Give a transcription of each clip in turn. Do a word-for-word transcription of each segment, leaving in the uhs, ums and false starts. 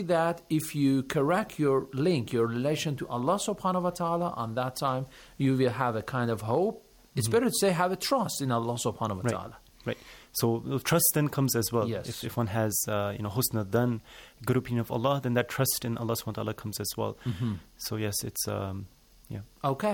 that if you correct your link, your relation to Allah subhanahu wa ta'ala, on that time you will have a kind of hope. It's mm-hmm. better to say have a trust in Allah subhanahu wa right. ta'ala. Right. So uh, trust then comes as well. Yes. If, if one has, uh, you know, husna dhan, good opinion of Allah, then that trust in Allah subhanahu wa ta'ala comes as well. Mm-hmm. So yes, it's, um, yeah. Okay.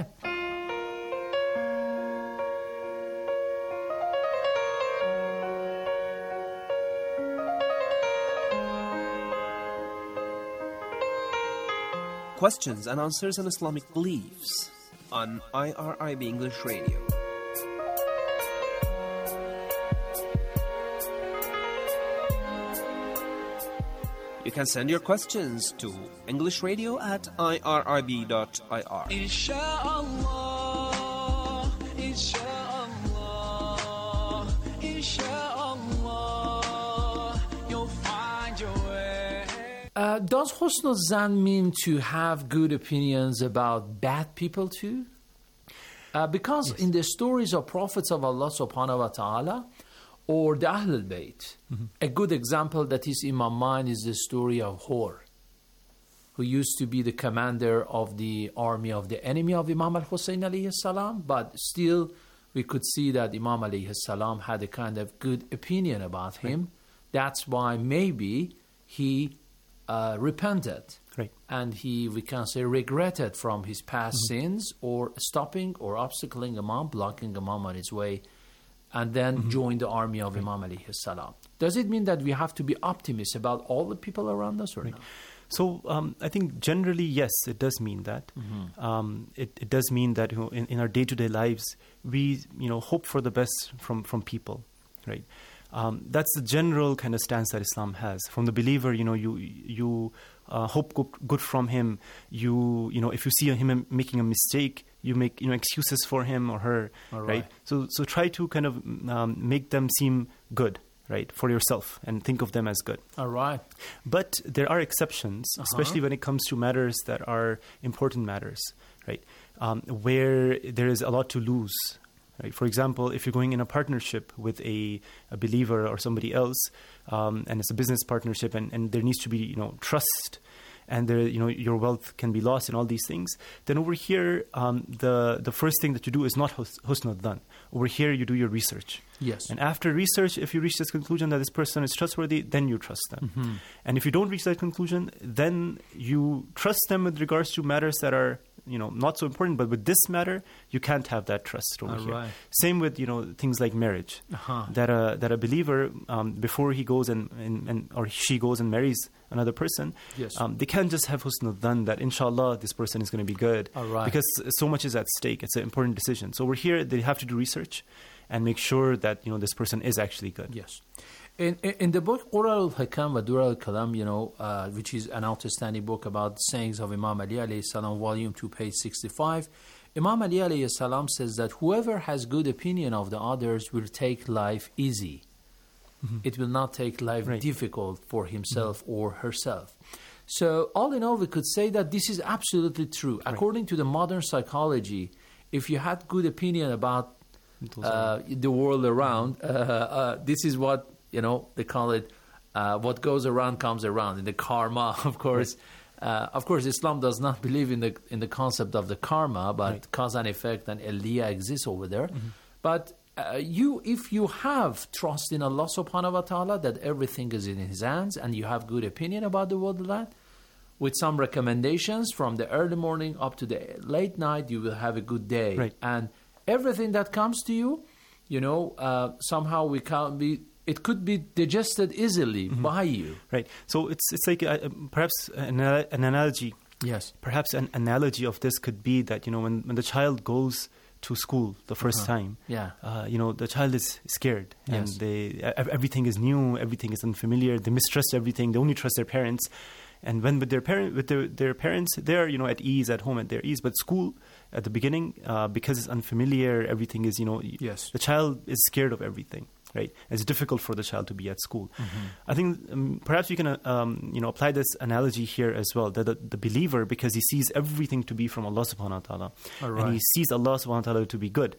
Questions and answers on Islamic beliefs on I R I B English Radio. You can send your questions to English Radio at I R I B dot I R. Insha'Allah, Insha'Allah, Insha'Allah, you'll find your way. Uh, does husn al-zan mean to have good opinions about bad people too? Uh, because yes. in the stories of prophets of Allah subhanahu wa ta'ala, or the Ahlul Bayt, mm-hmm. a good example that is in my mind is the story of Hur, who used to be the commander of the army of the enemy of Imam al-Hussein alayhi salam, but still we could see that Imam alayhi salam had a kind of good opinion about him. Right. That's why maybe he uh, repented. Right. And he, we can say, regretted from his past mm-hmm. sins, or stopping or obstacling Imam, blocking Imam on his way, and then mm-hmm. join the army of right. Imam alayhi salam. Does it mean that we have to be optimists about all the people around us or right. not? So um, I think generally, yes, it does mean that. Mm-hmm. Um, it, it does mean that, you know, in, in our day-to-day lives, we, you know, hope for the best from, from people, right? Um, that's the general kind of stance that Islam has. From the believer, you know, you you uh, hope good, good from him. You you know, if you see him making a mistake, you make, you know, excuses for him or her, All right? right? So so try to kind of um, make them seem good, right, for yourself, and think of them as good. All right. But there are exceptions, uh-huh. especially when it comes to matters that are important matters, right, um, where there is a lot to lose. Right. For example, if you're going in a partnership with a, a believer or somebody else, um, and it's a business partnership, and, and there needs to be, you know, trust, and there, you know, your wealth can be lost and all these things, then over here, um, the the first thing that you do is not hus- husn al-dhan. Over here, you do your research. Yes. And after research, if you reach this conclusion that this person is trustworthy, then you trust them. Mm-hmm. And if you don't reach that conclusion, then you trust them with regards to matters that are, you know, not so important. But with this matter, you can't have that trust over All here. right. Same with, you know, things like marriage. Uh-huh. That a that a believer, um, before he goes and, and, and or she goes and marries another person, yes. um, they can't just have husn al-dhan that inshallah this person is going to be good. All right. Because so much is at stake. It's an important decision. So over here, they have to do research and make sure that, you know, this person is actually good. Yes. In, in, in the book Qurar al-Hakam wa Durar al-Kalam, you know, uh, which is an outstanding book about sayings of Imam Ali alayhi salam, volume two, page sixty-five, Imam Ali alayhi salam says that whoever has good opinion of the others will take life easy. Mm-hmm. It will not take life right. difficult for himself mm-hmm. or herself. So all in all, we could say that this is absolutely true. Right. According to the modern psychology, if you had good opinion about uh, the world around, uh, uh, this is what, you know, they call it, uh, what goes around comes around, in the karma, of course. Right. Uh, of course, Islam does not believe in the in the concept of the karma, but right. cause and effect and aliyah exists over there. Mm-hmm. But uh, you, if you have trust in Allah subhanahu wa ta'ala, that everything is in His hands, and you have good opinion about the world of that, with some recommendations from the early morning up to the late night, you will have a good day. Right. And everything that comes to you, you know, uh, somehow we can't be... It could be digested easily mm-hmm. by you. Right. So it's it's like uh, perhaps an, an analogy. Yes. Perhaps an analogy of this could be that, you know, when, when the child goes to school the first uh-huh. time, yeah. uh, you know, the child is scared. And yes. they everything is new, everything is unfamiliar. They mistrust everything. They only trust their parents. And when with their parent, with their, their parents, they're, you know, at ease, at home, at their ease. But school, at the beginning, uh, because it's unfamiliar, everything is, you know, yes. the child is scared of everything. Right, it's difficult for the child to be at school. Mm-hmm. I think um, perhaps you can, uh, um, you know, apply this analogy here as well. That the, the believer, because he sees everything to be from Allah Subhanahu wa Taala, right. and he sees Allah Subhanahu wa Taala to be good,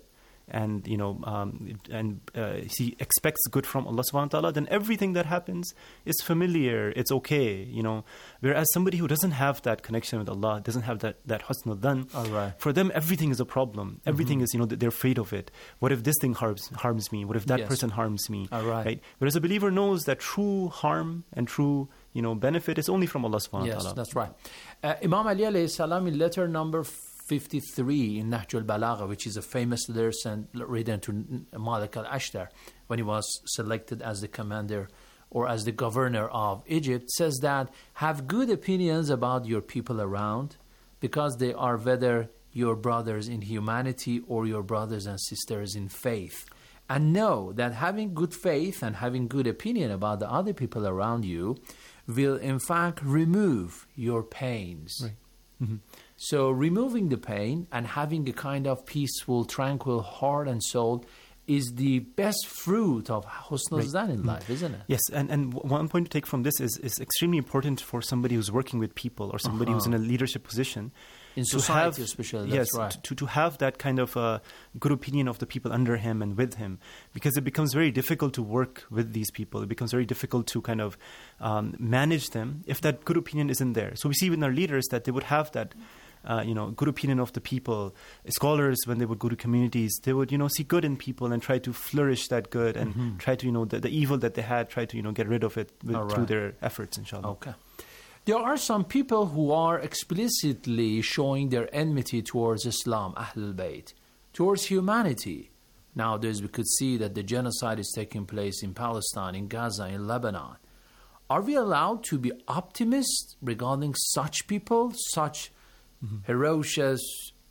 and you know um, and uh, he expects good from Allah subhanahu wa ta'ala, then everything that happens is familiar, it's okay, you know. Whereas somebody who doesn't have that connection with Allah, doesn't have that that husn al-dhan, All right. for them everything is a problem. Everything is, you know, they're afraid of it. What if this thing harms harms me? What if that Yes. person harms me? All right. Whereas a believer knows that true harm and true, you know, benefit is only from Allah subhanahu wa Yes, ta'ala. that's right. Uh, Imam Ali alayhi salam in letter number fifty-three in Nahj al-Balagha, which is a famous letter sent, written to Malik al-Ashtar when he was selected as the commander or as the governor of Egypt, says that have good opinions about your people around because they are whether your brothers in humanity or your brothers and sisters in faith. And know that having good faith and having good opinion about the other people around you will in fact remove your pains. Right. Mm-hmm. So removing the pain and having a kind of peaceful, tranquil heart and soul is the best fruit of husn al-zan in life, isn't it? Yes, and, and w- one point to take from this is, is extremely important for somebody who's working with people or somebody who's in a leadership position. In to society have, especially, yes, that's right. to, to have that kind of uh, good opinion of the people under him and with him, because it becomes very difficult to work with these people. It becomes very difficult to kind of um, manage them if that good opinion isn't there. So we see with our leaders that they would have that Uh, you know, good opinion of the people. Scholars, when they would go to communities, they would, you know, see good in people and try to flourish that good and Mm-hmm. try to, you know, the, the evil that they had, try to, you know, get rid of it with, All right. through their efforts, inshallah. Okay. There are some people who are explicitly showing their enmity towards Islam, Ahlul Bayt, towards humanity. Nowadays, we could see that the genocide is taking place in Palestine, in Gaza, in Lebanon. Are we allowed to be optimists regarding such people, such mm-hmm. ferocious,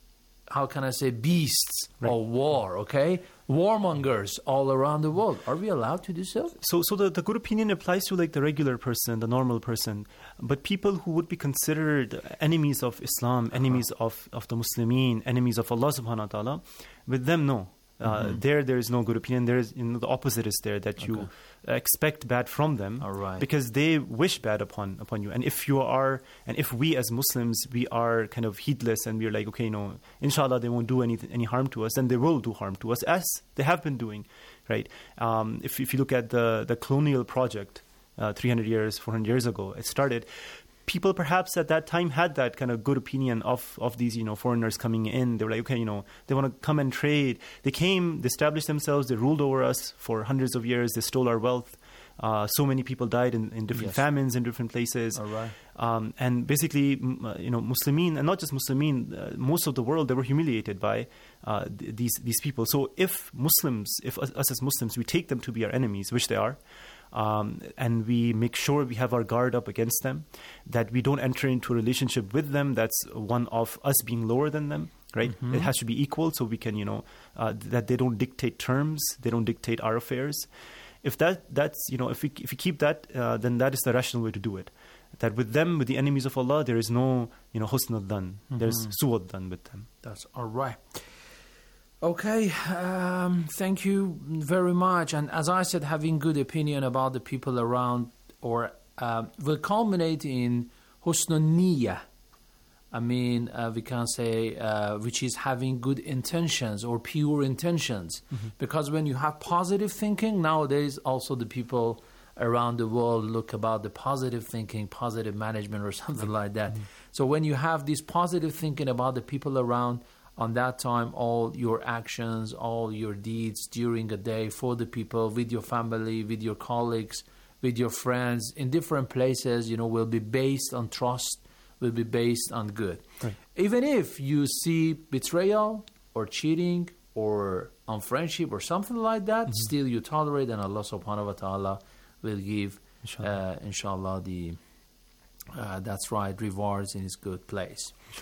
how can I say, beasts Right. of war, okay? Warmongers all around the world. Are we allowed to do so? So, so the, the good opinion applies to like the regular person, the normal person, but people who would be considered enemies of Islam, enemies of, of the Muslimin, enemies of Allah subhanahu wa ta'ala, with them, no. Uh, Mm-hmm. There, there is no good opinion. There is, you know, the opposite is there, that you expect bad from them, All right. because they wish bad upon upon you. And if you are, and if we as Muslims, we are kind of heedless and we're like, okay, you know, inshallah, they won't do any any harm to us, then they will do harm to us, as they have been doing, right? Um, if if you look at the the colonial project, uh, three hundred years, four hundred years ago, it started. People perhaps at that time had that kind of good opinion of, of these, you know, foreigners coming in. They were like, okay, you know, they want to come and trade. They came, they established themselves, they ruled over us for hundreds of years, they stole our wealth. Uh, so many people died in, in different Yes. famines in different places. All right. Um, and basically, m- uh, you know, Muslimin, and not just Muslimin, uh, most of the world, they were humiliated by uh, th- these these people. So if Muslims, if us, us as Muslims, we take them to be our enemies, which they are, um, and we make sure we have our guard up against them, that we don't enter into a relationship with them that's one of us being lower than them, right? Mm-hmm. It has to be equal, so we can, you know, uh, that they don't dictate terms, they don't dictate our affairs. If that that's, you know, if we if we keep that, uh, then that is the rational way to do it. That with them, with the enemies of Allah, there is no, you know, husn al-dhan. There's su' al-dhan with them. That's all right. Okay, um, thank you very much. And as I said, having good opinion about the people around or um, will culminate in husn al-niyyah. I mean, uh, we can say, uh, which is having good intentions or pure intentions. Mm-hmm. Because when you have positive thinking, nowadays also the people around the world look about the positive thinking, positive management or something like that. Mm-hmm. So when you have this positive thinking about the people around, on that time, all your actions, all your deeds during a day for the people, with your family, with your colleagues, with your friends, in different places, you know, will be based on trust, will be based on good. Right. Even if you see betrayal or cheating or unfriendship or something like that, mm-hmm. still you tolerate, and Allah subhanahu wa ta'ala will give, inshallah, uh, inshallah the, uh, that's right, rewards in His good place.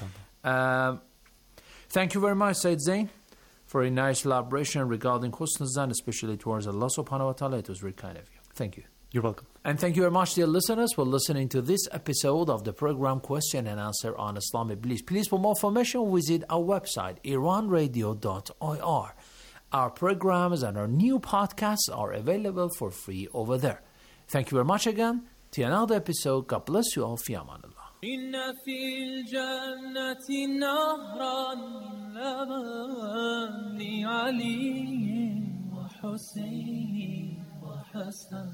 Um, thank you very much, Sayyid Zain, for a nice elaboration regarding husn al-zan, especially towards Allah subhanahu wa ta'ala. It was very kind of you. Thank you. You're welcome. And thank you very much, dear listeners, for listening to this episode of the program Question and Answer on Islamic Beliefs. Please, for more information, visit our website, iran radio dot i r. Our programs and our new podcasts are available for free over there. Thank you very much again. Till another episode, God bless you all. Fi aman Allah. إن في الجنة نهرا من لبن لعلي وحسين وحسن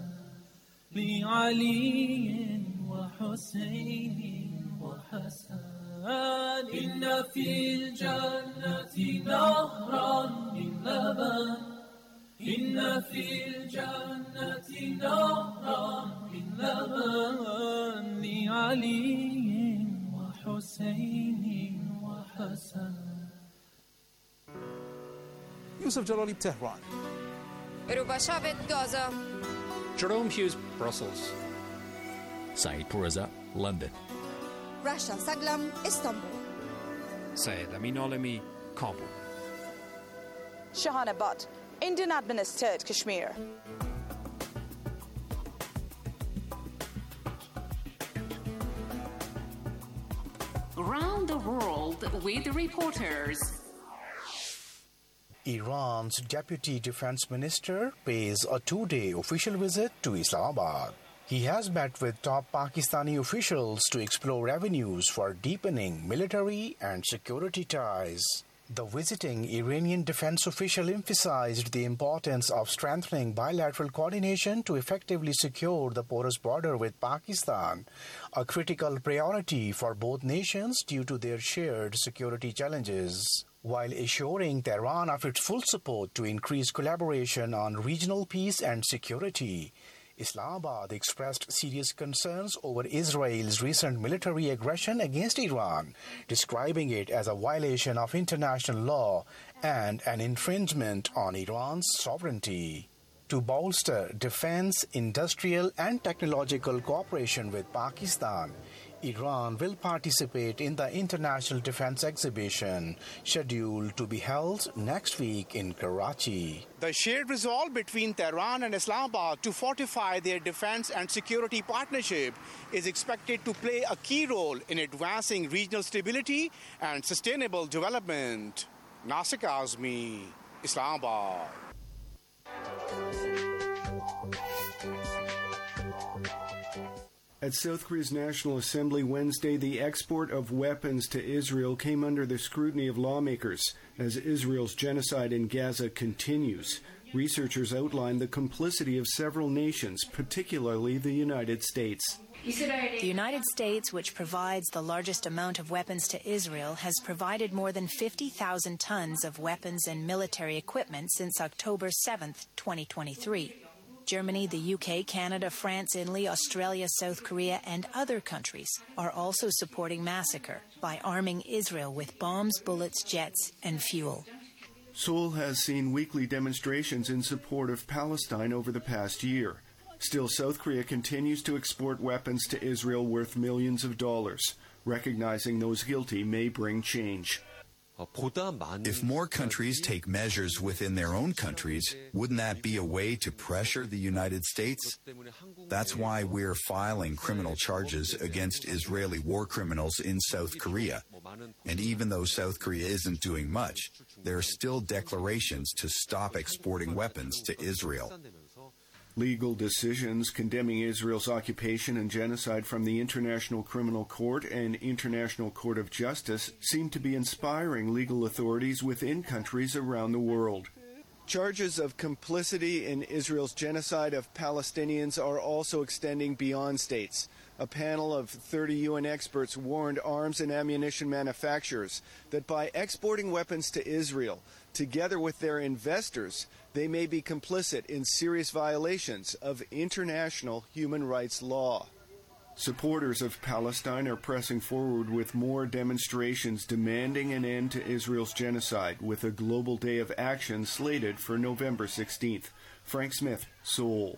لعلي وحسين وحسن إن في الجنة نهرا من لبن إن في الجنة نهرا من لبن لعلي وحسين وحسن. Yusuf Jalali, Tehran. Rubashavit, Gaza. Jerome Hughes, Brussels. Saeed Pourreza, London. Rasha Saglam, Istanbul. Syed Amin Alami, Kabul. Shahana Butt, Indian-administered Kashmir. Around the world with reporters. Iran's deputy defense minister pays a two-day official visit to Islamabad. He has met with top Pakistani officials to explore avenues for deepening military and security ties. The visiting Iranian defense official emphasized the importance of strengthening bilateral coordination to effectively secure the porous border with Pakistan, a critical priority for both nations due to their shared security challenges, while assuring Tehran of its full support to increase collaboration on regional peace and security. Islamabad expressed serious concerns over Israel's recent military aggression against Iran, describing it as a violation of international law and an infringement on Iran's sovereignty. To bolster defense, industrial, and technological cooperation with Pakistan, Iran will participate in the International Defense Exhibition, scheduled to be held next week in Karachi. The shared resolve between Tehran and Islamabad to fortify their defense and security partnership is expected to play a key role in advancing regional stability and sustainable development. Nasik Azmi, Islamabad. At South Korea's National Assembly Wednesday, the export of weapons to Israel came under the scrutiny of lawmakers as Israel's genocide in Gaza continues. Researchers outlined the complicity of several nations, particularly the United States. The United States, which provides the largest amount of weapons to Israel, has provided more than fifty thousand tons of weapons and military equipment since October seventh, twenty twenty-three. Germany, the U K, Canada, France, Italy, Australia, South Korea, and other countries are also supporting massacre by arming Israel with bombs, bullets, jets, and fuel. Seoul has seen weekly demonstrations in support of Palestine over the past year. Still, South Korea continues to export weapons to Israel worth millions of dollars. Recognizing those guilty may bring change. If more countries take measures within their own countries, wouldn't that be a way to pressure the United States? That's why we're filing criminal charges against Israeli war criminals in South Korea. And even though South Korea isn't doing much, there are still declarations to stop exporting weapons to Israel. Legal decisions condemning Israel's occupation and genocide from the International Criminal Court and International Court of Justice seem to be inspiring legal authorities within countries around the world. Charges of complicity in Israel's genocide of Palestinians are also extending beyond states. A panel of thirty U N experts warned arms and ammunition manufacturers that by exporting weapons to Israel, together with their investors, they may be complicit in serious violations of international human rights law. Supporters of Palestine are pressing forward with more demonstrations demanding an end to Israel's genocide, with a global day of action slated for November sixteenth. Frank Smith, Seoul.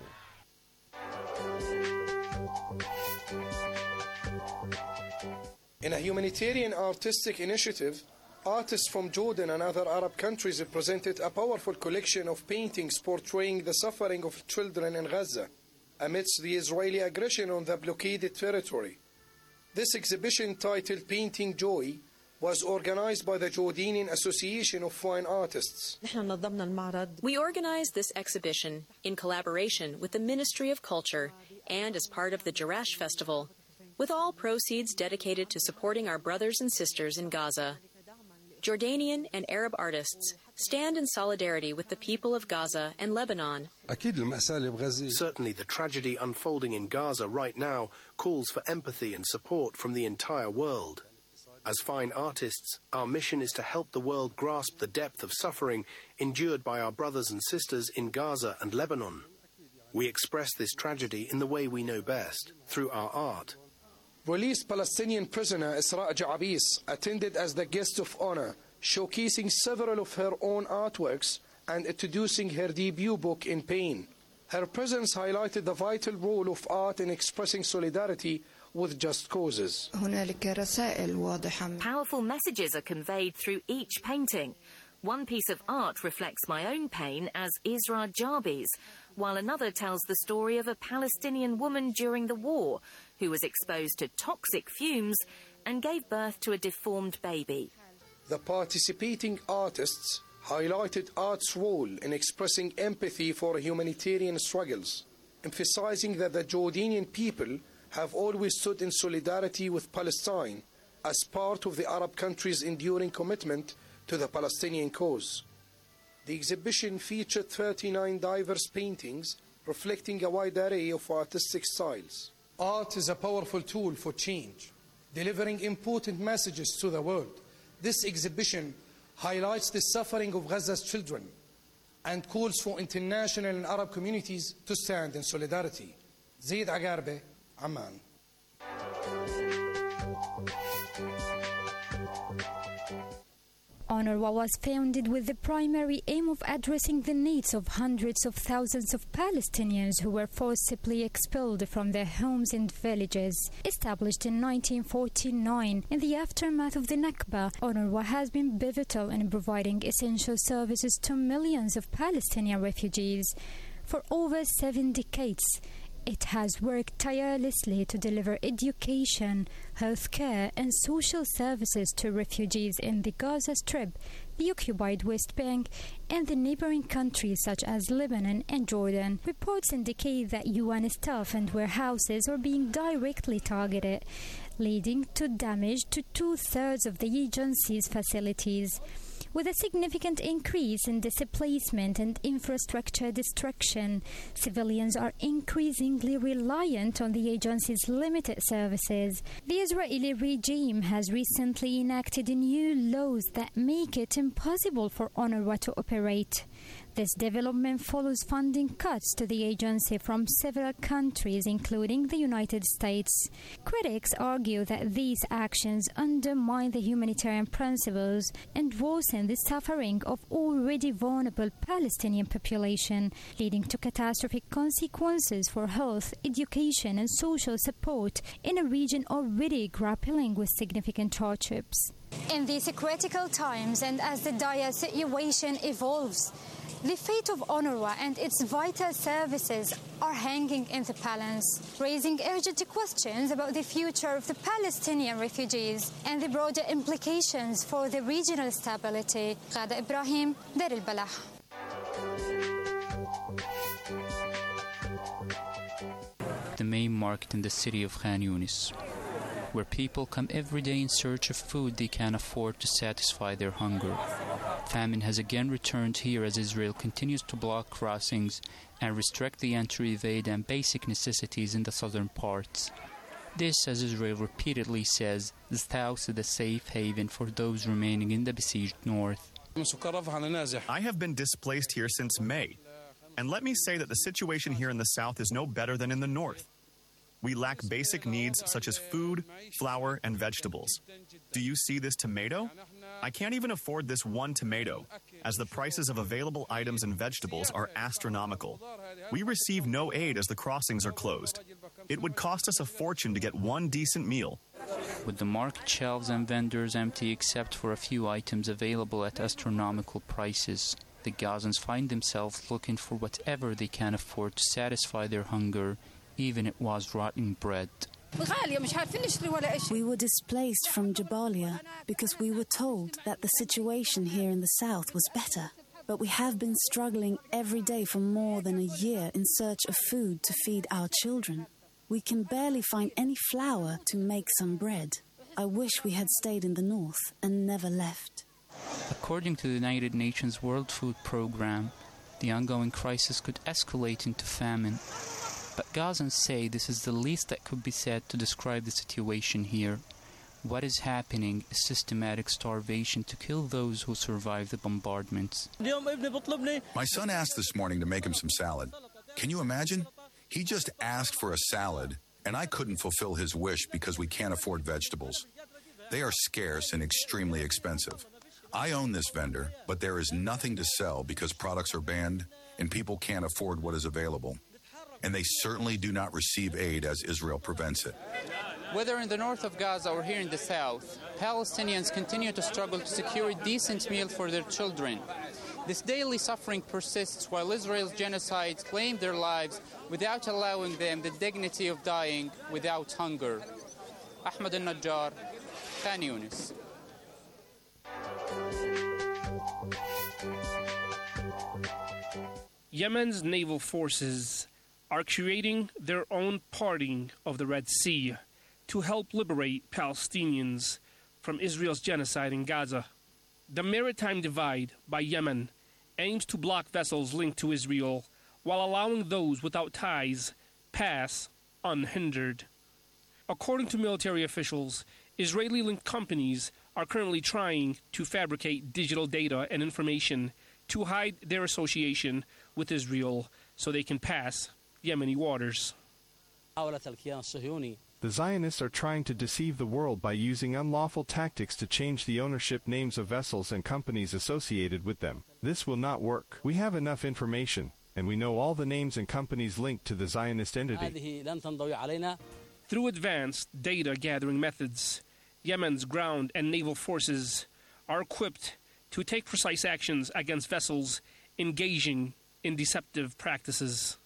In a humanitarian artistic initiative, artists from Jordan and other Arab countries presented a powerful collection of paintings portraying the suffering of children in Gaza amidst the Israeli aggression on the blockaded territory. This exhibition, titled Painting Joy, was organized by the Jordanian Association of Fine Artists. We organized this exhibition in collaboration with the Ministry of Culture and as part of the Jerash Festival. with all proceeds dedicated to supporting our brothers and sisters in Gaza. Jordanian and Arab artists stand in solidarity with the people of Gaza and Lebanon. Certainly, the tragedy unfolding in Gaza right now calls for empathy and support from the entire world. As fine artists, our mission is to help the world grasp the depth of suffering endured by our brothers and sisters in Gaza and Lebanon. We express this tragedy in the way we know best, through our art. Released Palestinian prisoner Isra Ja'abis attended as the guest of honor, showcasing several of her own artworks and introducing her debut book, In Pain. Her presence highlighted the vital role of art in expressing solidarity with just causes. Powerful messages are conveyed through each painting. One piece of art reflects my own pain as Isra Ja'abis, while another tells the story of a Palestinian woman during the war who was exposed to toxic fumes and gave birth to a deformed baby. The participating artists highlighted art's role in expressing empathy for humanitarian struggles, emphasizing that the Jordanian people have always stood in solidarity with Palestine as part of the Arab countries' enduring commitment to the Palestinian cause. The exhibition featured thirty-nine diverse paintings reflecting a wide array of artistic styles. Art is a powerful tool for change, delivering important messages to the world. This exhibition highlights the suffering of Gaza's children and calls for international and Arab communities to stand in solidarity. Zaid Agarbe, Amman. UNRWA was founded with the primary aim of addressing the needs of hundreds of thousands of Palestinians who were forcibly expelled from their homes and villages. Established in nineteen forty-nine, in the aftermath of the Nakba, UNRWA has been pivotal in providing essential services to millions of Palestinian refugees. For over seven decades, it has worked tirelessly to deliver education, healthcare, and social services to refugees in the Gaza Strip, the occupied West Bank, and the neighboring countries such as Lebanon and Jordan. Reports indicate that U N staff and warehouses are being directly targeted, leading to damage to two-thirds of the agency's facilities. With a significant increase in displacement and infrastructure destruction, civilians are increasingly reliant on the agency's limited services. The Israeli regime has recently enacted new laws that make it impossible for UNRWA to operate. This development follows funding cuts to the agency from several countries, including the United States. Critics argue that these actions undermine the humanitarian principles and worsen the suffering of already vulnerable Palestinian population, leading to catastrophic consequences for health, education, and social support in a region already grappling with significant hardships. In these critical times, and as the dire situation evolves, the fate of UNRWA and its vital services are hanging in the balance, raising urgent questions about the future of the Palestinian refugees and the broader implications for the regional stability. Ghada Ibrahim, Dar al-Balah. The main market in the city of Khan Yunis, where people come every day in search of food they can afford to satisfy their hunger. Famine has again returned here as Israel continues to block crossings and restrict the entry of aid and basic necessities in the southern parts. This, as Israel repeatedly says, is thus the safe haven for those remaining in the besieged north. I have been displaced here since May, and let me say that the situation here in the south is no better than in the north. We lack basic needs such as food, flour, and vegetables. Do you see this tomato? I can't even afford this one tomato, as the prices of available items and vegetables are astronomical. We receive no aid as the crossings are closed. It would cost us a fortune to get one decent meal. With the market shelves and vendors empty except for a few items available at astronomical prices, the Gazans find themselves looking for whatever they can afford to satisfy their hunger, even it was rotten bread. We were displaced from Jabalia because we were told that the situation here in the south was better. But we have been struggling every day for more than a year in search of food to feed our children. We can barely find any flour to make some bread. I wish we had stayed in the north and never left. According to the United Nations World Food Programme, the ongoing crisis could escalate into famine. But Gazans say this is the least that could be said to describe the situation here. What is happening is systematic starvation to kill those who survive the bombardments. My son asked this morning to make him some salad. Can you imagine? He just asked for a salad, and I couldn't fulfill his wish because we can't afford vegetables. They are scarce and extremely expensive. I own this vendor, but there is nothing to sell because products are banned and people can't afford what is available. And they certainly do not receive aid as Israel prevents it. Whether in the north of Gaza or here in the south, Palestinians continue to struggle to secure a decent meal for their children. This daily suffering persists while Israel's genocides claim their lives without allowing them the dignity of dying without hunger. Ahmed al-Najjar, Khan Yunis. Yemen's naval forces are creating their own parting of the Red Sea to help liberate Palestinians from Israel's genocide in Gaza. The maritime divide by Yemen aims to block vessels linked to Israel while allowing those without ties pass unhindered. According to military officials, Israeli-linked companies are currently trying to fabricate digital data and information to hide their association with Israel so they can pass Yemeni waters. The Zionists are trying to deceive the world by using unlawful tactics to change the ownership names of vessels and companies associated with them. This will not work. We have enough information, and we know all the names and companies linked to the Zionist entity. Through advanced data-gathering methods, Yemen's ground and naval forces are equipped to take precise actions against vessels engaging in deceptive practices.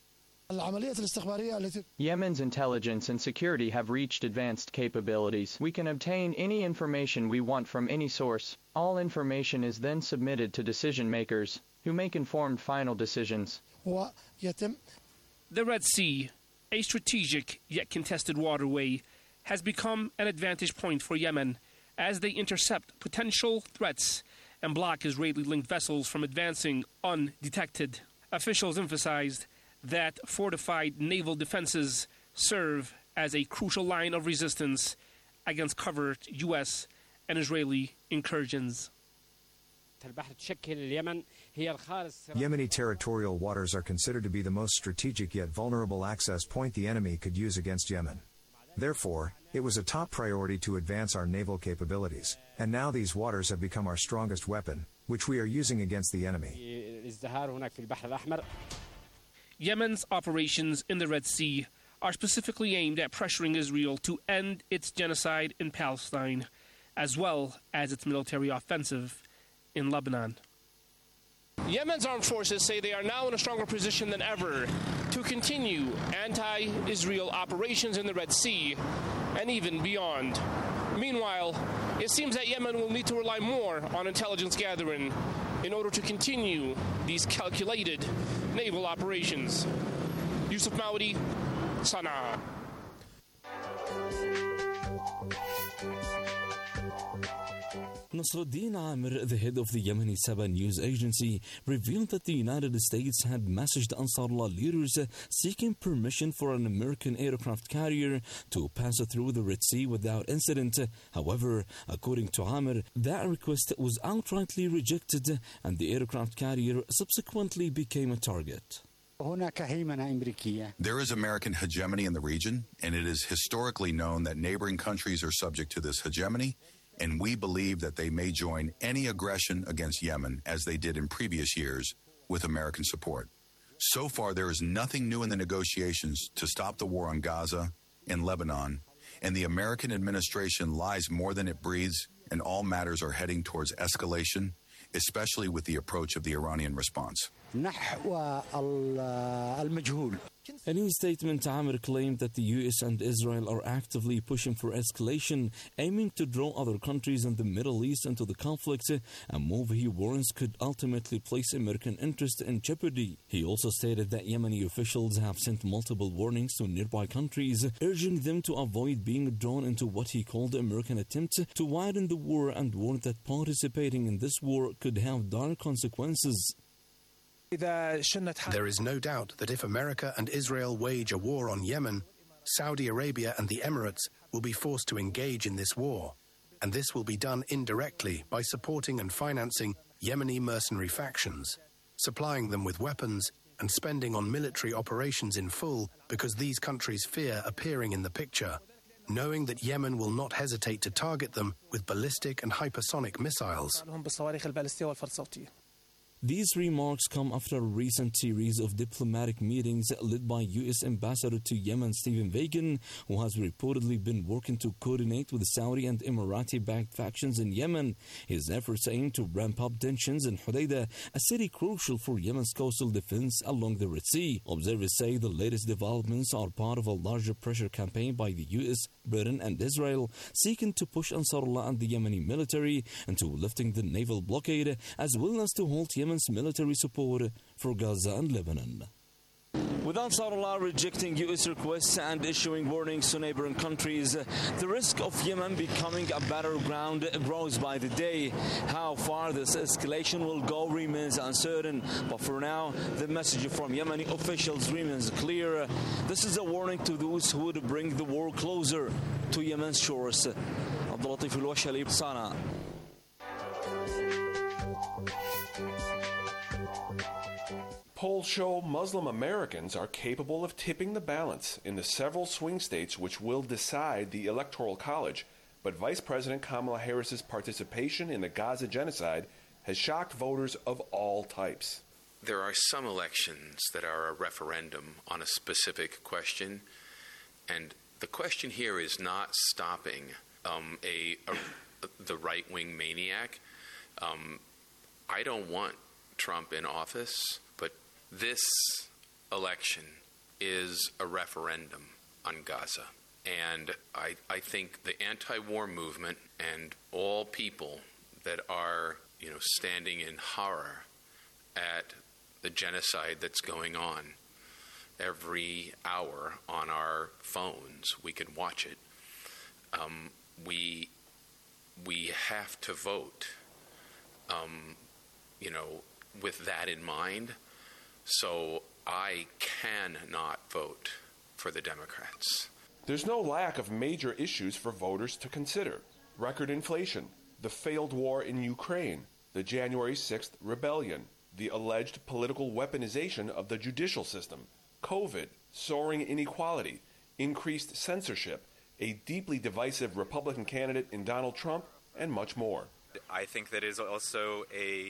Yemen's intelligence and security have reached advanced capabilities. We can obtain any information we want from any source. All information is then submitted to decision makers, who make informed final decisions. The Red Sea, a strategic yet contested waterway, has become an advantage point for Yemen as they intercept potential threats and block Israeli-linked vessels from advancing undetected. Officials emphasized that fortified naval defenses serve as a crucial line of resistance against covert U S and Israeli incursions. Yemeni territorial waters are considered to be the most strategic yet vulnerable access point the enemy could use against Yemen. Therefore, it was a top priority to advance our naval capabilities, and now these waters have become our strongest weapon, which we are using against the enemy. Yemen's operations in the Red Sea are specifically aimed at pressuring Israel to end its genocide in Palestine, as well as its military offensive in Lebanon. Yemen's armed forces say they are now in a stronger position than ever to continue anti-Israel operations in the Red Sea and even beyond. Meanwhile, it seems that Yemen will need to rely more on intelligence gathering in order to continue these calculated naval operations. Yusuf Maudi, Sana'a. Nasruddin Amir, the head of the Yemeni Saba news agency, revealed that the United States had messaged Ansarullah leaders seeking permission for an American aircraft carrier to pass through the Red Sea without incident. However, according to Amir, that request was outrightly rejected and the aircraft carrier subsequently became a target. There is American hegemony in the region, and it is historically known that neighboring countries are subject to this hegemony, and we believe that they may join any aggression against Yemen, as they did in previous years, with American support. So far, there is nothing new in the negotiations to stop the war on Gaza and Lebanon, and the American administration lies more than it breathes, and all matters are heading towards escalation, especially with the approach of the Iranian response. A new statement, Amir claimed that the U S and Israel are actively pushing for escalation, aiming to draw other countries in the Middle East into the conflict, a move he warns could ultimately place American interest in jeopardy. He also stated that Yemeni officials have sent multiple warnings to nearby countries, urging them to avoid being drawn into what he called the American attempt to widen the war, and warned that participating in this war could have dire consequences. There is no doubt that if America and Israel wage a war on Yemen, Saudi Arabia and the Emirates will be forced to engage in this war. And this will be done indirectly by supporting and financing Yemeni mercenary factions, supplying them with weapons and spending on military operations in full because these countries fear appearing in the picture, knowing that Yemen will not hesitate to target them with ballistic and hypersonic missiles. These remarks come after a recent series of diplomatic meetings led by U S Ambassador to Yemen Stephen Bacon, who has reportedly been working to coordinate with Saudi and Emirati-backed factions in Yemen. His efforts aim to ramp up tensions in Hodeidah, a city crucial for Yemen's coastal defense along the Red Sea. Observers say the latest developments are part of a larger pressure campaign by the U S, Britain and Israel, seeking to push Ansarullah and the Yemeni military into lifting the naval blockade, as well as to halt Yemen's military support for Gaza and Lebanon. With Ansarullah rejecting U S requests and issuing warnings to neighboring countries, the risk of Yemen becoming a battleground grows by the day. How far this escalation will go remains uncertain, but for now, the message from Yemeni officials remains clear. This is a warning to those who would bring the war closer to Yemen's shores. Abdul Latif Al-Washali, Sana. Polls show Muslim Americans are capable of tipping the balance in the several swing states which will decide the Electoral College, but Vice President Kamala Harris's participation in the Gaza genocide has shocked voters of all types. There are some elections that are a referendum on a specific question, and the question here is not stopping um, a, a the right-wing maniac. Um, I don't want Trump in office, but this election is a referendum on Gaza. And I, I think the anti-war movement and all people that are, you know, standing in horror at the genocide that's going on every hour on our phones, we can watch it. Um, we we have to vote, um, you know, with that in mind. So I cannot vote for the Democrats. There's no lack of major issues for voters to consider. Record inflation, the failed war in Ukraine, the January sixth rebellion, the alleged political weaponization of the judicial system, COVID, soaring inequality, increased censorship, a deeply divisive Republican candidate in Donald Trump, and much more. I think that is also a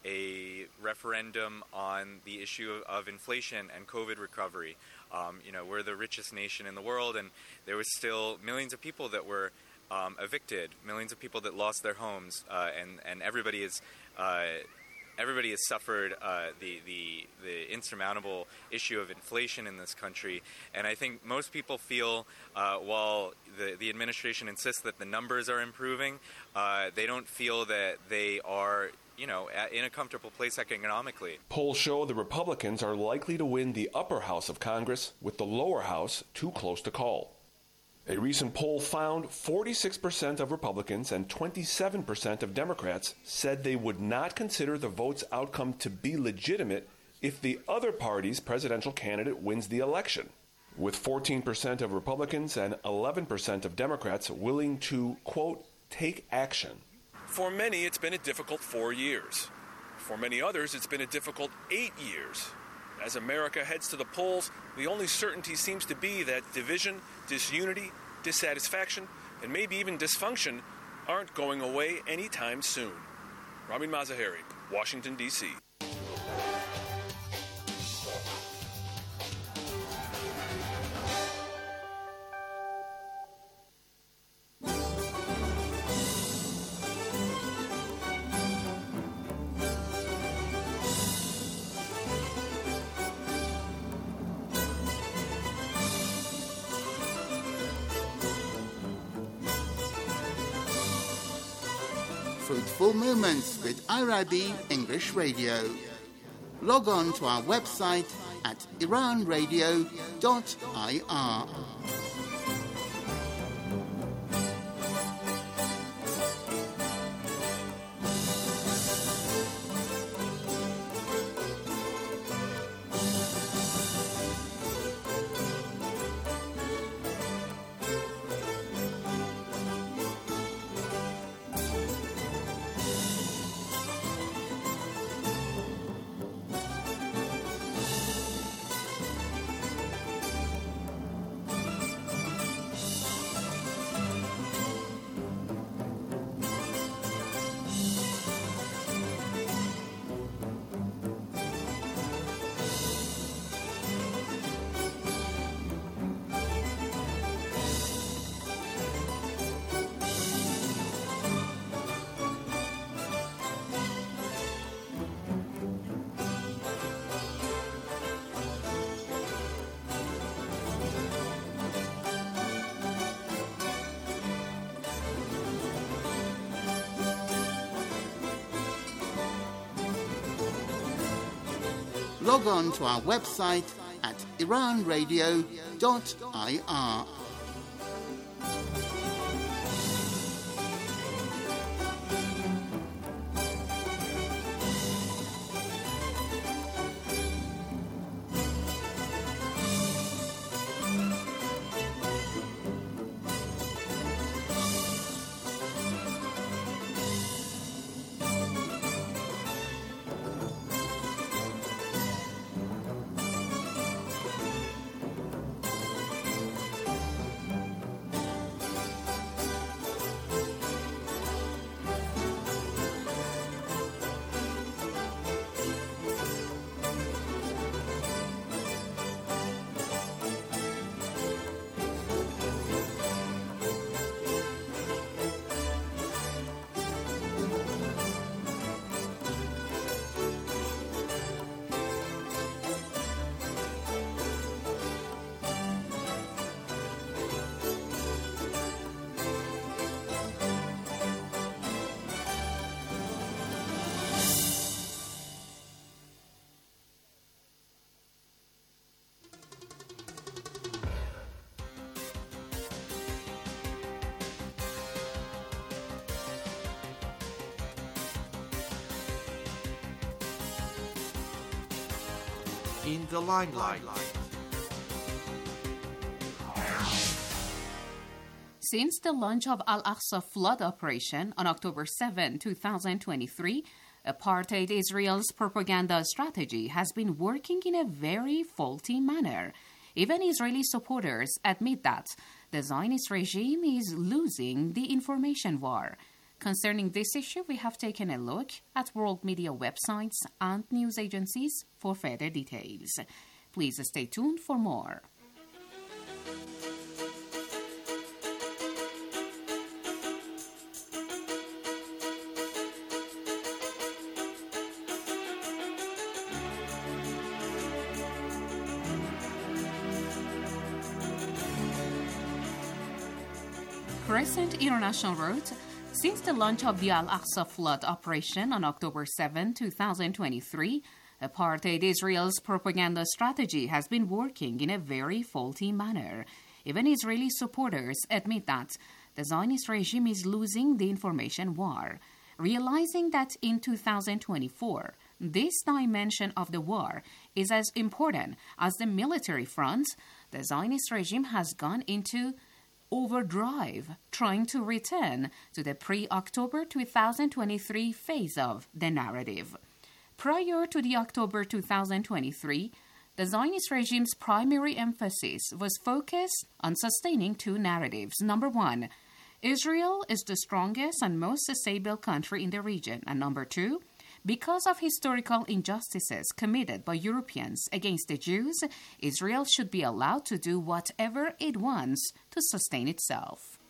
a referendum on the issue of inflation and COVID recovery. Um, you know, we're the richest nation in the world, and there was still millions of people that were um, evicted, millions of people that lost their homes, uh, and and everybody is. Uh, Everybody has suffered uh, the, the the insurmountable issue of inflation in this country, and I think most people feel, uh, while the, the administration insists that the numbers are improving, uh, they don't feel that they are, you know, in a comfortable place economically. Polls show the Republicans are likely to win the upper house of Congress, with the lower house too close to call. A recent poll found forty-six percent of Republicans and twenty-seven percent of Democrats said they would not consider the vote's outcome to be legitimate if the other party's presidential candidate wins the election, with fourteen percent of Republicans and eleven percent of Democrats willing to, quote, take action. For many, it's been a difficult four years. For many others, it's been a difficult eight years. As America heads to the polls, the only certainty seems to be that division, disunity, dissatisfaction, and maybe even dysfunction aren't going away anytime soon. Ramin Mazaheri, Washington, D C Fruitful Moments with I R I B English Radio. Log on to our website at iran radio dot I R. Log on to our website at iran radio dot I R. In the limelight. Since the launch of Al-Aqsa flood operation on October seventh, twenty twenty-three, apartheid Israel's propaganda strategy has been working in a very faulty manner. Even Israeli supporters admit that the Zionist regime is losing the information war. Concerning this issue, we have taken a look at world media websites and news agencies for further details. Please stay tuned for more. Crescent International wrote, since the launch of the Al-Aqsa flood operation on October seventh, twenty twenty-three, apartheid Israel's propaganda strategy has been working in a very faulty manner. Even Israeli supporters admit that the Zionist regime is losing the information war. Realizing that in two thousand twenty-four, this dimension of the war is as important as the military front, the Zionist regime has gone into overdrive, trying to return to the pre-October twenty twenty-three phase of the narrative. Prior to the October twenty twenty-three, the Zionist regime's primary emphasis was focused on sustaining two narratives. Number one, Israel is the strongest and most stable country in the region. And number two, because of historical injustices committed by Europeans against the Jews, Israel should be allowed to do whatever it wants to sustain itself.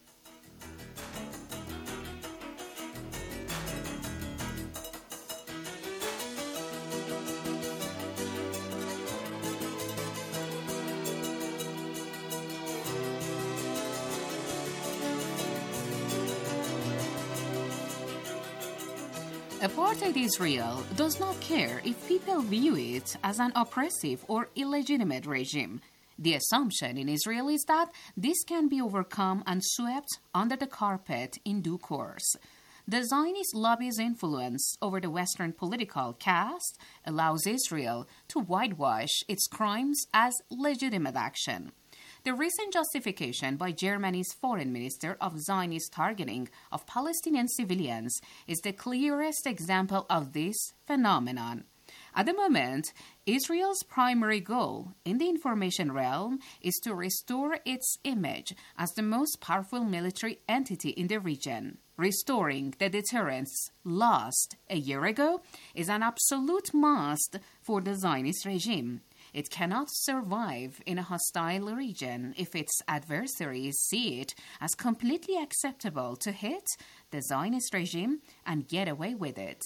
Apartheid Israel does not care if people view it as an oppressive or illegitimate regime. The assumption in Israel is that this can be overcome and swept under the carpet in due course. The Zionist lobby's influence over the Western political caste allows Israel to whitewash its crimes as legitimate action. The recent justification by Germany's foreign minister of Zionist targeting of Palestinian civilians is the clearest example of this phenomenon. At the moment, Israel's primary goal in the information realm is to restore its image as the most powerful military entity in the region. Restoring the deterrence lost a year ago is an absolute must for the Zionist regime. It cannot survive in a hostile region if its adversaries see it as completely acceptable to hit the Zionist regime and get away with it.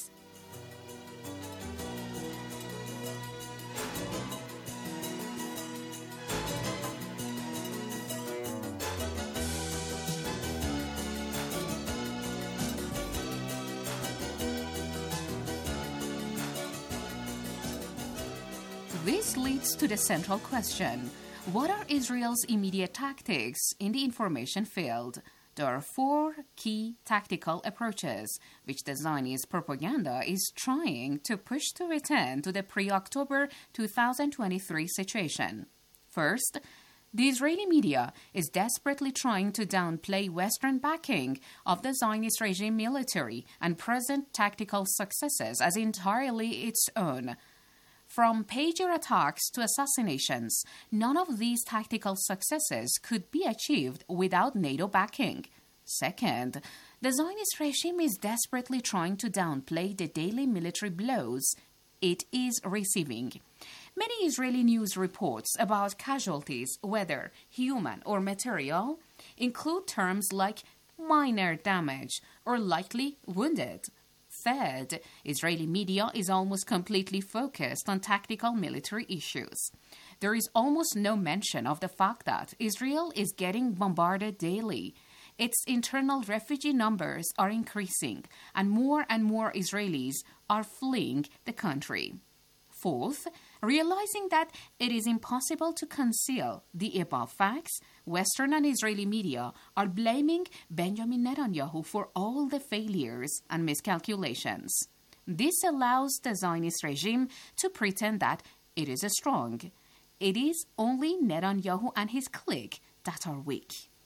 This leads to the central question: what are Israel's immediate tactics in the information field? There are four key tactical approaches which the Zionist propaganda is trying to push to return to the pre-October two thousand twenty-three situation. First, the Israeli media is desperately trying to downplay Western backing of the Zionist regime military and present tactical successes as entirely its own. From pager attacks to assassinations, none of these tactical successes could be achieved without NATO backing. Second, the Zionist regime is desperately trying to downplay the daily military blows it is receiving. Many Israeli news reports about casualties, whether human or material, include terms like minor damage or likely wounded. Third, Israeli media is almost completely focused on tactical military issues. There is almost no mention of the fact that Israel is getting bombarded daily. Its internal refugee numbers are increasing, and more and more Israelis are fleeing the country. Fourth, realizing that it is impossible to conceal the above facts, Western and Israeli media are blaming Benjamin Netanyahu for all the failures and miscalculations. This allows the Zionist regime to pretend that it is strong. It is only Netanyahu and his clique that are weak.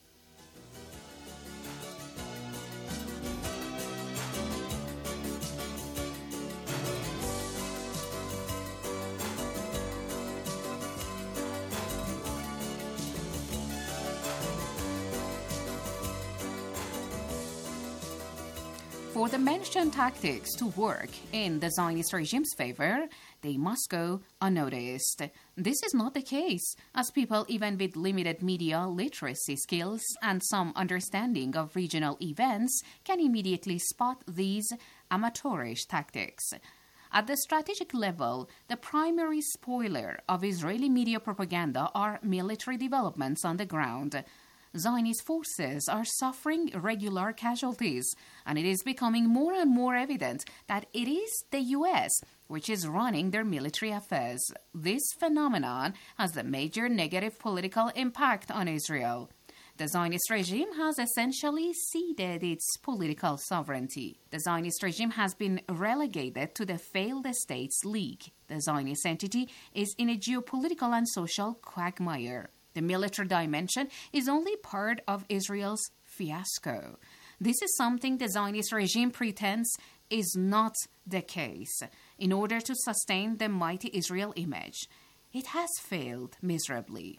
For the mentioned tactics to work in the Zionist regime's favor, they must go unnoticed. This is not the case, as people even with limited media literacy skills and some understanding of regional events can immediately spot these amateurish tactics. At the strategic level, the primary spoiler of Israeli media propaganda are military developments on the ground. Zionist forces are suffering regular casualties, and it is becoming more and more evident that it is the U S which is running their military affairs. This phenomenon has a major negative political impact on Israel. The Zionist regime has essentially ceded its political sovereignty. The Zionist regime has been relegated to the failed states league. The Zionist entity is in a geopolitical and social quagmire. The military dimension is only part of Israel's fiasco. This is something the Zionist regime pretends is not the case. In order to sustain the mighty Israel image, it has failed miserably.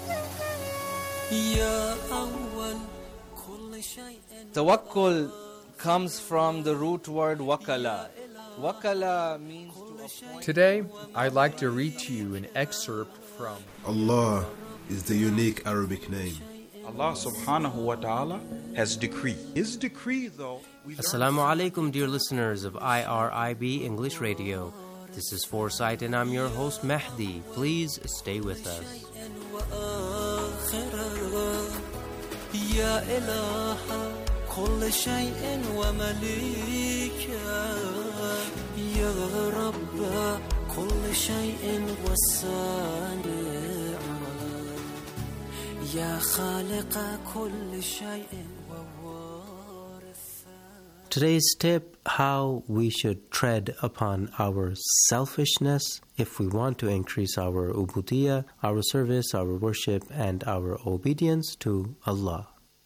توكل comes from the root word wakala. Wakala means to appoint. Today, I'd like to read to you an excerpt from Allah is the unique Arabic name. Allah subhanahu wa ta'ala has decreed. His decree, though... Assalamu alaikum, dear listeners of I R I B English Radio. This is Foresight and I'm your host Mahdi. Please stay with us. كل شيء ومليكا يا رب كل شيء وصانع يا خالق كل شيء ووارث. Today's tip: how we should tread upon our selfishness if we want to increase our ubudiyah, our service, our worship, and our obedience to Allah.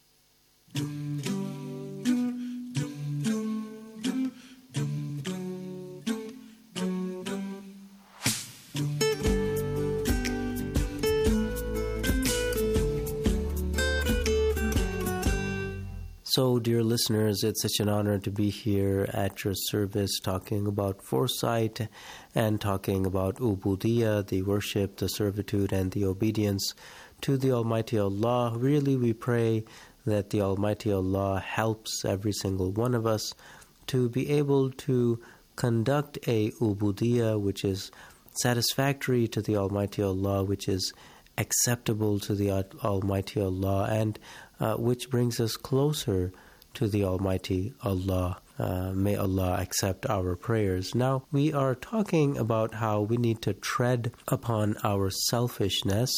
So, dear listeners, it's such an honor to be here at your service talking about foresight and talking about ubudiyah, the worship, the servitude, and the obedience to the Almighty Allah. Really, we pray that the Almighty Allah helps every single one of us to be able to conduct a ubudiyah which is satisfactory to the Almighty Allah, which is acceptable to the Almighty Allah, and uh, which brings us closer to the Almighty Allah. Uh, may Allah accept our prayers. Now, we are talking about how we need to tread upon our selfishness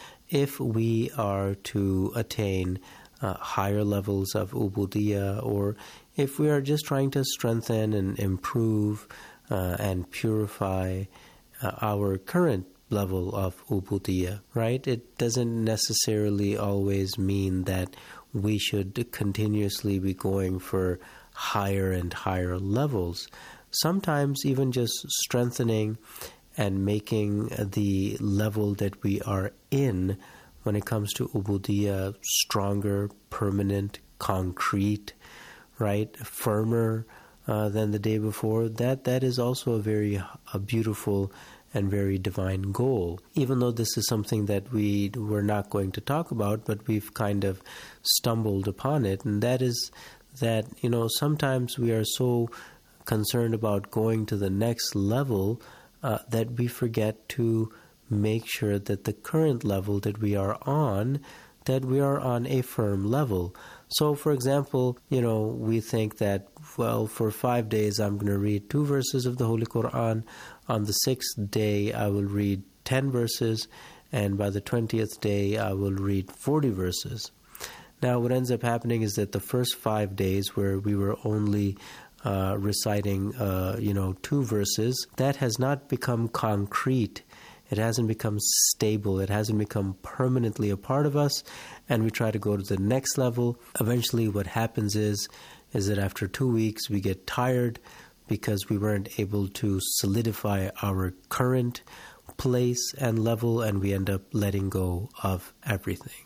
if we are to attain uh, higher levels of ubudiyah, or if we are just trying to strengthen and improve uh, and purify uh, our current level of ubudiyah, right? It doesn't necessarily always mean that we should continuously be going for higher and higher levels. Sometimes even just strengthening and making the level that we are in when it comes to ubudiyah stronger, permanent, concrete, right? Firmer uh, than the day before. That that is also a very a beautiful and very divine goal. Even though this is something that we were not going to talk about, but we've kind of stumbled upon it, and that is that, you know, sometimes we are so concerned about going to the next level uh, that we forget to make sure that the current level that we are on, that we are on a firm level. So, for example, you know, we think that, well, for five days I'm going to read two verses of the Holy Quran. On the sixth day I will read ten verses, and by the twentieth day I will read forty verses. Now, what ends up happening is that the first five days where we were only uh, reciting, uh, you know, two verses, that has not become concrete. It hasn't become stable. It hasn't become permanently a part of us, and we try to go to the next level. Eventually what happens is, is that after two weeks we get tired because we weren't able to solidify our current place and level, and we end up letting go of everything.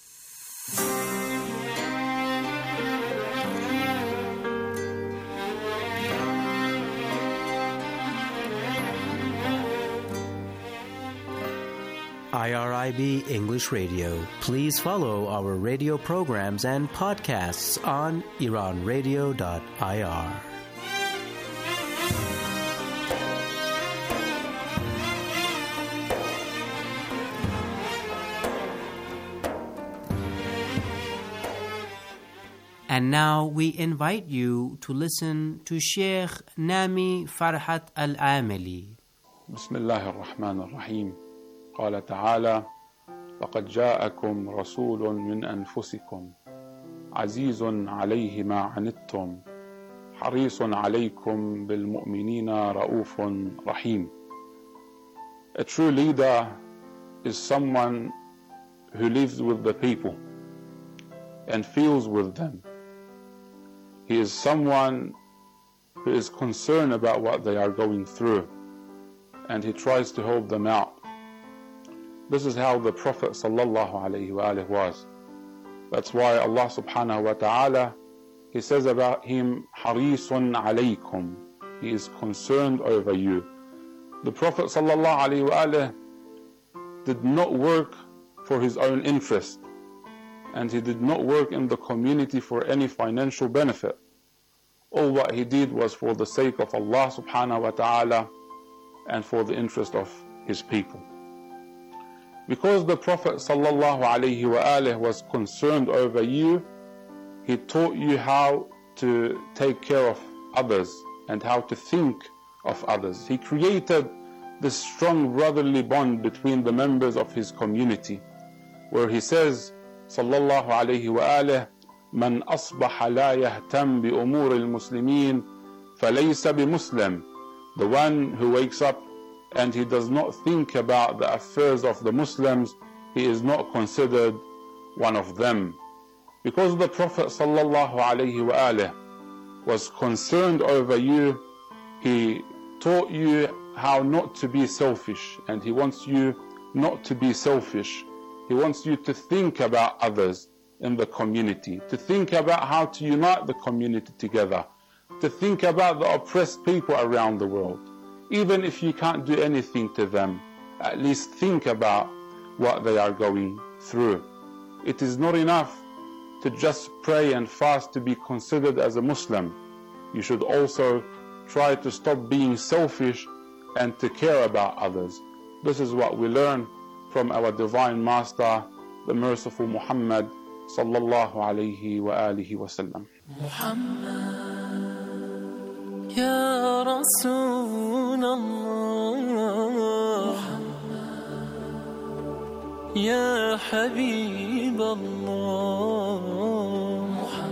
I R I B English Radio. Please follow our radio programs and podcasts on iran radio dot I R. And now we invite you to listen to Sheikh Nami Farhat Al-Amili. Bismillah ar-Rahman ar-Rahim. قال تعالى لقد جاءكم رسول من أنفسكم عزيز عليه ما عنتم حريص عليكم بالمؤمنين رؤوف رحيم. A true leader is someone who lives with the people and feels with them. He is someone who is concerned about what they are going through, and he tries to help them out. This is how the Prophet sallallahu alaihi wasallam was. That's why Allah subhanahu wa ta'ala He says about him, حَرِيصٌ عَلَيْكُمْ. He is concerned over you. The Prophet ﷺ did not work for his own interest, and he did not work in the community for any financial benefit. All what he did was for the sake of Allah subhanahu wa ta'ala and for the interest of his people. Because the Prophet ﷺ was concerned over you, he taught you how to take care of others and how to think of others. He created this strong brotherly bond between the members of his community, where he says, sallallahu alayhi wa alihi, من أصبح لا يهتم بأمور المسلمين فليس بمسلم. The one who wakes up and he does not think about the affairs of the Muslims, he is not considered one of them. Because the Prophet sallallahu alayhi wa alihi was concerned over you, he taught you how not to be selfish, and he wants you not to be selfish. He wants you to think about others in the community, to think about how to unite the community together, to think about the oppressed people around the world. Even if you can't do anything to them, at least think about what they are going through. It is not enough to just pray and fast to be considered as a Muslim. You should also try to stop being selfish and to care about others. This is what we learn from our Divine Master, the merciful Muhammad sallallahu alayhi wa alihi wa sallam. Muhammad, Ya Rasulullah, Ya Habib Allah,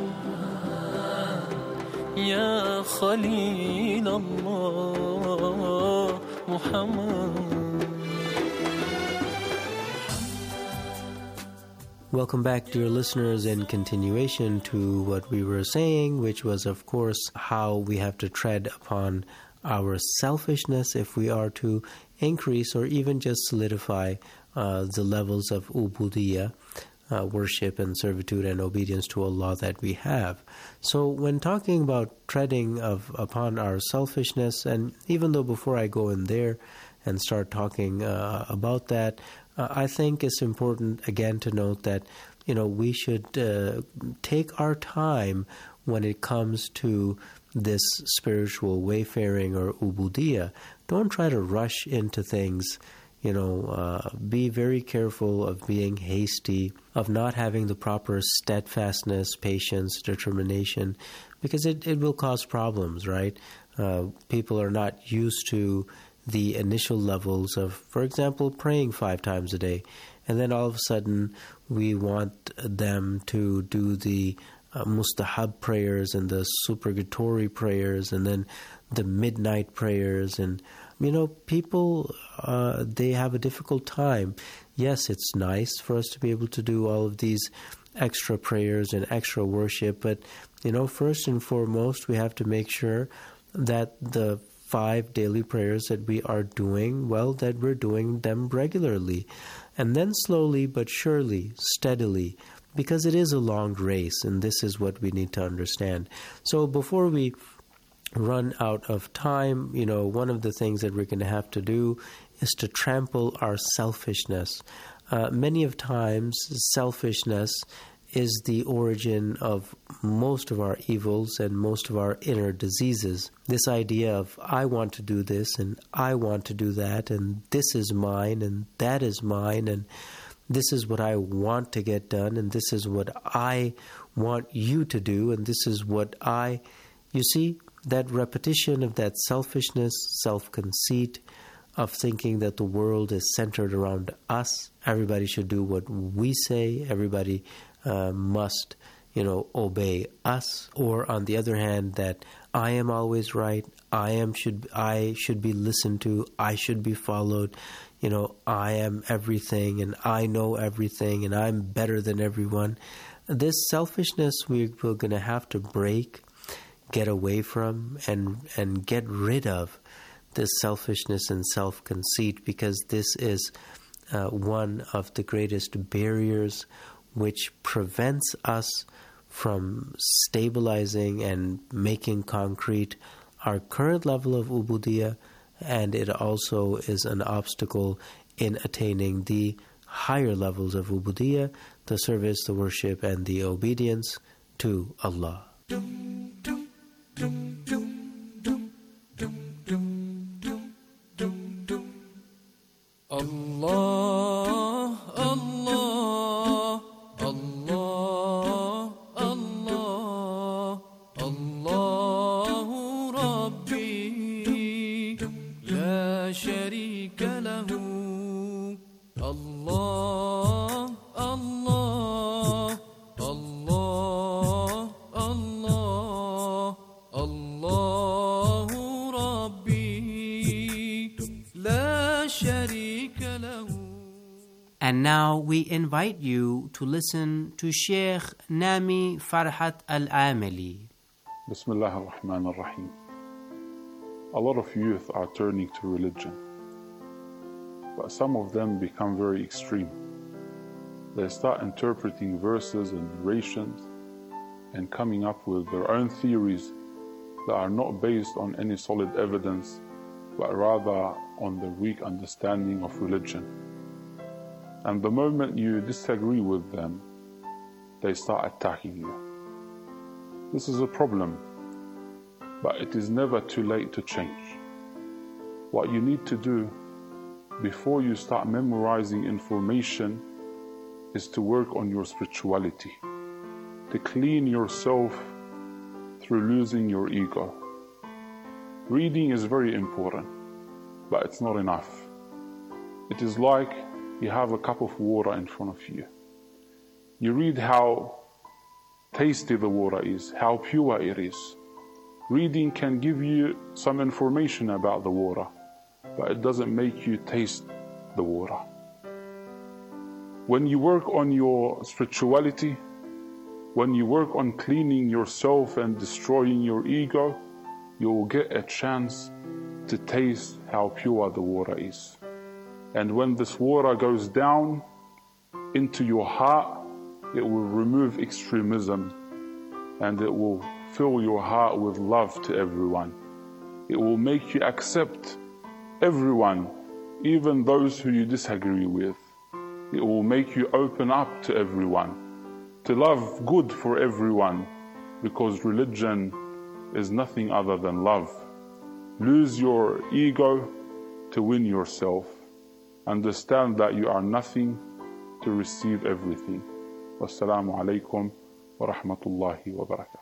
Ya Khalil Allah, Muhammad. Welcome back, dear listeners, in continuation to what we were saying, which was, of course, how we have to tread upon our selfishness if we are to increase or even just solidify uh, the levels of ubudiyya, uh, worship and servitude and obedience to Allah that we have. So when talking about treading of upon our selfishness, and even though before I go in there and start talking uh, about that, Uh, I think it's important, again, to note that, you know, we should uh, take our time when it comes to this spiritual wayfaring or ubudiyya. Don't try to rush into things, you know, uh, be very careful of being hasty, of not having the proper steadfastness, patience, determination, because it, it will cause problems, right? Uh, people are not used to the initial levels of, for example, praying five times a day, and then all of a sudden we want them to do the uh, mustahab prayers and the supererogatory prayers and then the midnight prayers, and you know, people uh, they have a difficult time. Yes, it's nice for us to be able to do all of these extra prayers and extra worship, but you know, first and foremost, we have to make sure that the five daily prayers that we are doing, well, that we're doing them regularly. And then slowly but surely, steadily, because it is a long race, and this is what we need to understand. So before we run out of time, you know, one of the things that we're going to have to do is to trample our selfishness. Uh, many of times, selfishness is the origin of most of our evils and most of our inner diseases. This idea of, I want to do this and I want to do that and this is mine and that is mine and this is what I want to get done and this is what I want you to do and this is what I... You see, that repetition of that selfishness, self-conceit, of thinking that the world is centered around us. Everybody should do what we say. Everybody Uh, must, you know, obey us. Or on the other hand, that I am always right. I am should I should be listened to. I should be followed. You know, I am everything, and I know everything, and I'm better than everyone. This selfishness we, we're going to have to break, get away from, and and get rid of this selfishness and self-conceit, because this is uh, one of the greatest barriers which prevents us from stabilizing and making concrete our current level of ubudiyya, and it also is an obstacle in attaining the higher levels of ubudiyya, the service, the worship, and the obedience to Allah. Allah, Allah, Allah, Allah, Allahu Rabbi, la sharika lahu. Allah, Allah, Allah, Allah, Allahu Rabbi, la sharika lahu. And now we invite you to listen to Sheikh Nami Farhat Al-Amili. Bismillah ar-Rahman ar-Rahim. A lot of youth are turning to religion, but some of them become very extreme. They start interpreting verses and narrations and coming up with their own theories that are not based on any solid evidence, but rather on their weak understanding of religion. And the moment you disagree with them, they start attacking you. This is a problem, but it is never too late to change. What you need to do before you start memorizing information is to work on your spirituality, to clean yourself through losing your ego. Reading is very important, but it's not enough. It is like you have a cup of water in front of you. You read how tasty the water is, how pure it is. Reading can give you some information about the water, but it doesn't make you taste the water. When you work on your spirituality, when you work on cleaning yourself and destroying your ego, you will get a chance to taste how pure the water is. And when this water goes down into your heart, it will remove extremism and it will fill your heart with love to everyone. It will make you accept everyone, even those who you disagree with. It will make you open up to everyone, to love good for everyone, because religion is nothing other than love. Lose your ego to win yourself. Understand that you are nothing to receive everything. Wassalamu alaikum wa rahmatullahi wa barakatuh.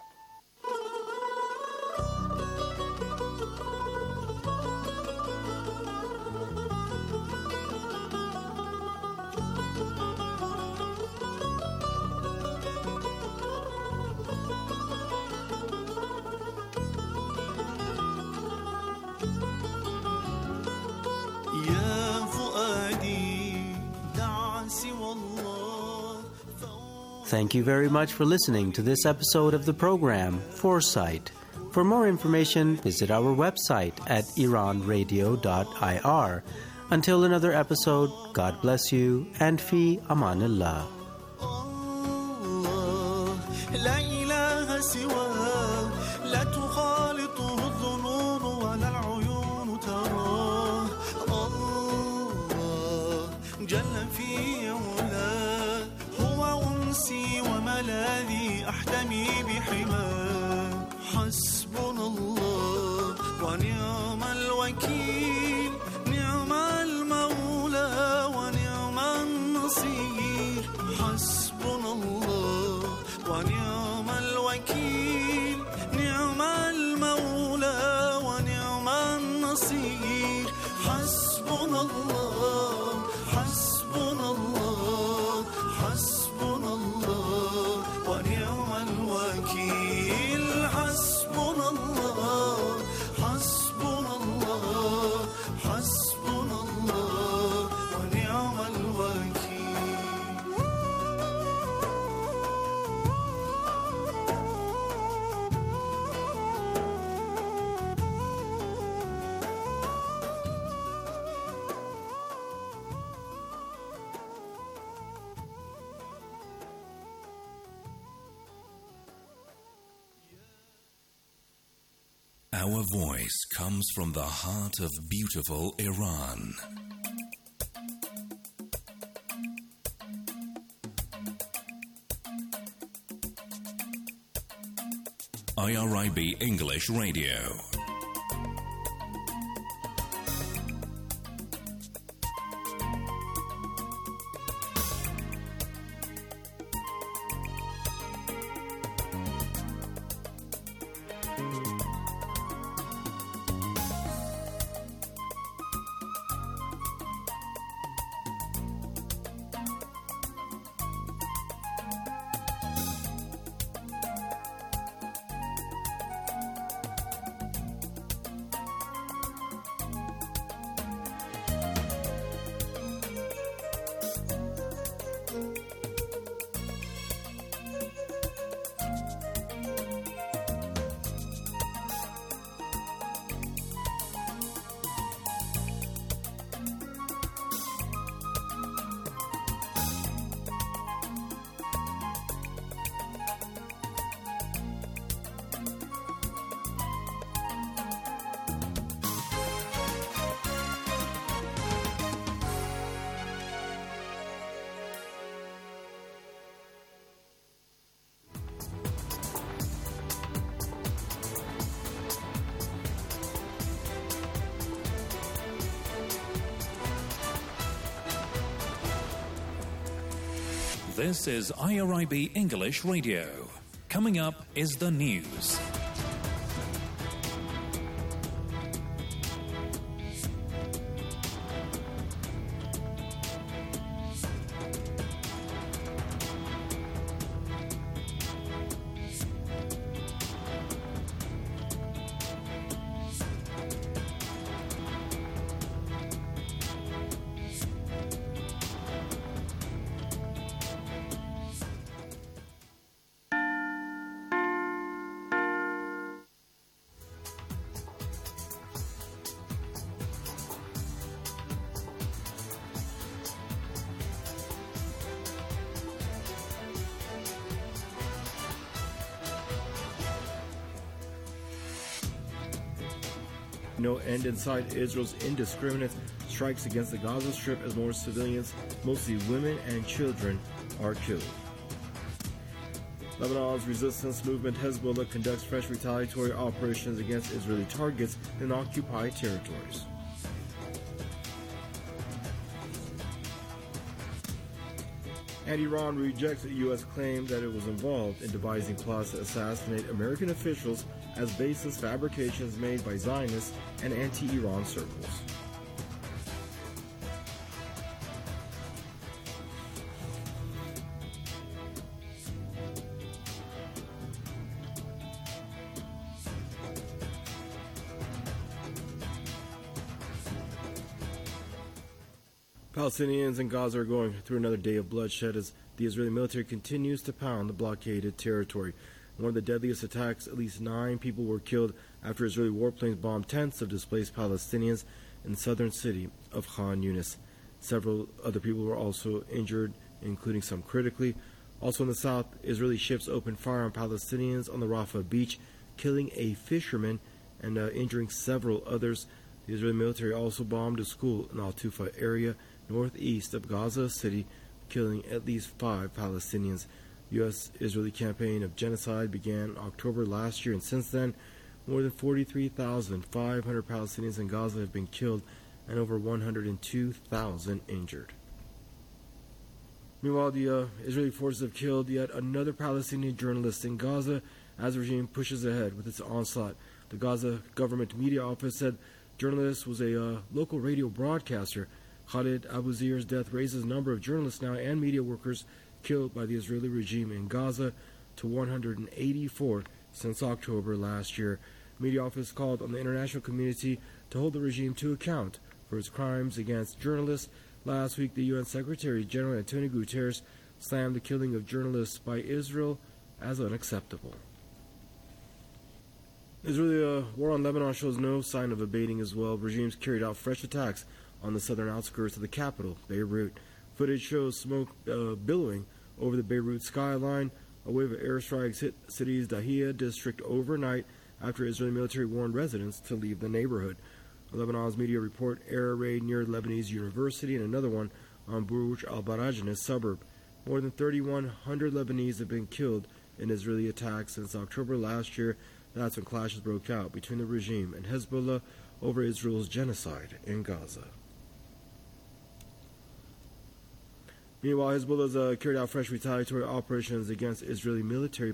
Thank you very much for listening to this episode of the program, Foresight. For more information, visit our website at iran radio dot I R. Until another episode, God bless you and fi amanillah. أحتمي بحماه حسبنا الله ونعم الوكيل نعم المولى ونعم النصير حسبنا الله ونعم الوكيل نعم المولى ونعم النصير حسبنا الله حسبنا الله حسبنا الله ونعم الوكيل حسبنا الله حسبنا Our voice comes from the heart of beautiful Iran. I R I B English Radio. This is I R I B English Radio. Coming up is the news. No end in sight. Israel's indiscriminate strikes against the Gaza Strip as more civilians, mostly women and children, are killed. Lebanon's resistance movement Hezbollah conducts fresh retaliatory operations against Israeli targets in occupied territories. And Iran rejects a U S claim that it was involved in devising plots to assassinate American officials as baseless fabrications made by Zionists and anti-Iran circles. Palestinians in Gaza are going through another day of bloodshed as the Israeli military continues to pound the blockaded territory. In one of the deadliest attacks, at least nine people were killed after Israeli warplanes bombed tents of displaced Palestinians in the southern city of Khan Yunis. Several other people were also injured, including some critically. Also in the south, Israeli ships opened fire on Palestinians on the Rafah beach, killing a fisherman and uh, injuring several others. The Israeli military also bombed a school in Al-Tufa area northeast of Gaza City, killing at least five Palestinians. U S Israeli campaign of genocide began October last year, and since then, more than forty-three thousand five hundred Palestinians in Gaza have been killed and over one hundred two thousand injured. Meanwhile, the uh, Israeli forces have killed yet another Palestinian journalist in Gaza as the regime pushes ahead with its onslaught. The Gaza government media office said the journalist was a uh, local radio broadcaster. Khalid Abu Zir's death raises the number of journalists now and media workers killed by the Israeli regime in Gaza to one hundred eighty-four since October last year. The media office called on the international community to hold the regime to account for its crimes against journalists. Last week, the U N Secretary General Antonio Guterres slammed the killing of journalists by Israel as unacceptable. The Israeli uh, war on Lebanon shows no sign of abating as well. Regimes carried out fresh attacks on the southern outskirts of the capital, Beirut. Footage shows smoke uh, billowing over the Beirut skyline. A wave of airstrikes hit the city's Dahia district overnight after Israeli military warned residents to leave the neighborhood. Lebanon's media report air raid near Lebanese University and another one on Buruj al-Barajneh suburb. More than thirty-one hundred Lebanese have been killed in Israeli attacks since October last year. That's when clashes broke out between the regime and Hezbollah over Israel's genocide in Gaza. Meanwhile, Hezbollah has uh, carried out fresh retaliatory operations against Israeli military